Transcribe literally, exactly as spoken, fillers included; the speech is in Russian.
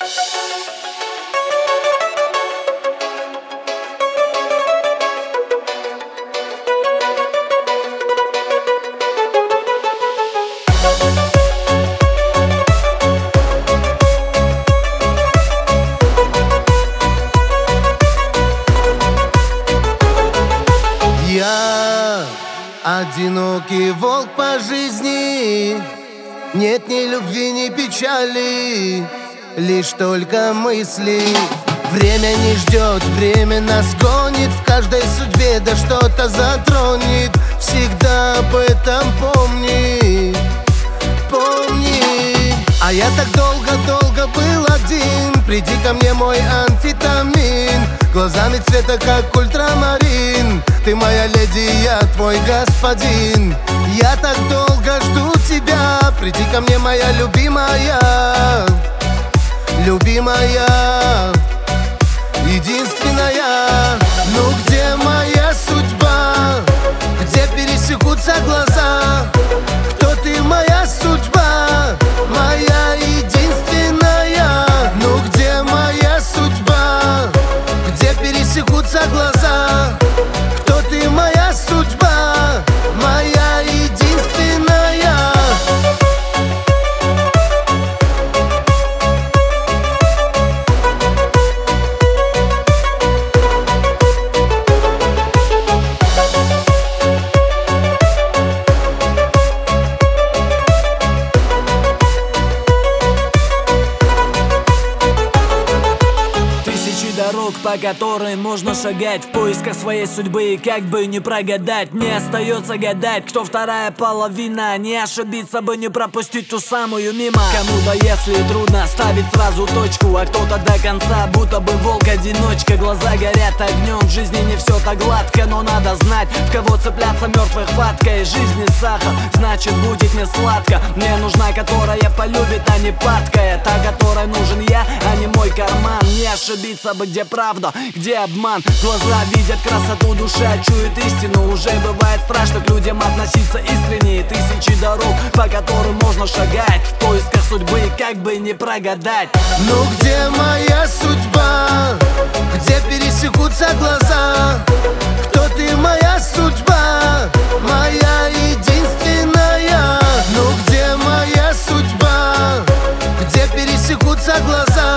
Я одинокий волк по жизни, нет ни любви, ни печали, лишь только мысли. Время не ждет, время нас гонит, в каждой судьбе да что-то затронет. Всегда об этом помни, помни. А я так долго-долго был один, приди ко мне, мой амфетамин. Глазами цвета, как ультрамарин, ты моя леди, я твой господин. Я так долго жду тебя, приди ко мне, моя любимая, любимая, единственная. Ну где моя судьба, где пересекутся глаза? Кто ты, моя судьба, моя единственная? Ну где моя судьба, где пересекутся глаза? Кто ты, моя судьба, моя единственная? Дорог, по которой можно шагать в поисках своей судьбы, и как бы не прогадать. Не остается гадать, кто вторая половина. Не ошибиться бы, не пропустить ту самую мимо. Кому-то, если трудно, ставить сразу точку, а кто-то до конца, будто бы волк-одиночка. Глаза горят огнем, в жизни не все так гладко, но надо знать, в кого цепляться мертвой хваткой. Жизнь не сахар, значит будет не сладко. Мне нужна, которая полюбит, а не падкая. Та, которой нужен я, а не мой карман. Не ошибиться бы, где правда, где обман. Глаза видят красоту, душа чует истину. Уже бывает страшно к людям относиться искренне. Тысячи дорог, по которым можно шагать в поисках судьбы, как бы не прогадать. Ну где моя судьба, где пересекутся глаза? Кто ты, моя судьба, моя единственная? Ну где моя судьба, где пересекутся глаза?